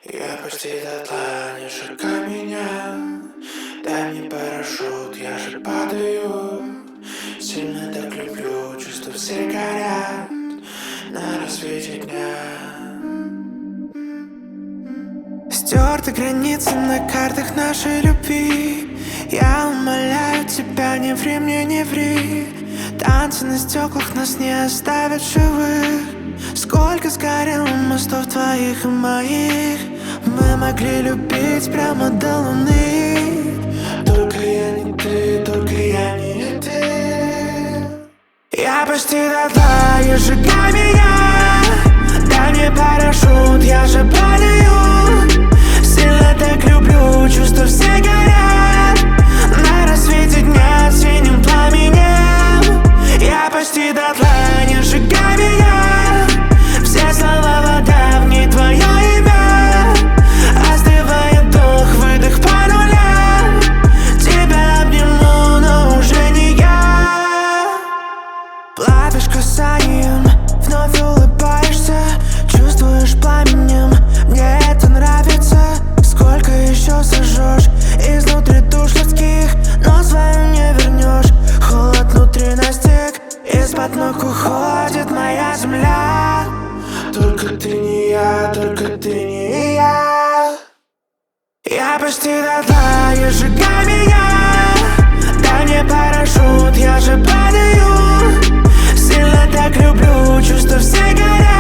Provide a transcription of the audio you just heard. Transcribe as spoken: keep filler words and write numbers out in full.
Я почти дотла, не шагай меня. Дай мне парашют, я же падаю. Сильно так люблю, чувства все горят на рассвете дня. Стерты границы на картах нашей любви. Я умоляю тебя, не ври мне, не ври. Танцы на стеклах нас не оставят живых. Сколько сгорело мостов твоих и моих. Мы могли любить прямо до луны. Только я не ты, только я не ты. Я почти дотла, не сжигай меня. Дай мне парашют, я же падаю. Сильно так люблю, чувства все горят на рассвете дня синим пламенем. Я почти дотла, не сжигай меня. Все слова вода, в ней твое имя. Остывает дух, выдох по нулям. Тебя обниму, но уже не я. Плавишь касанием, вновь улыбаешься. Чувствуешь пламенем, мне это нравится. Сколько еще сожжешь изнутри душ людских, но свою не вернешь. Холод внутри настиг, из-под ног уходит моя земля. Только ты не я, только ты не я. Я почти дотла, не сжигай меня. Дай мне парашют, я же падаю. Сильно так люблю, чувства все горят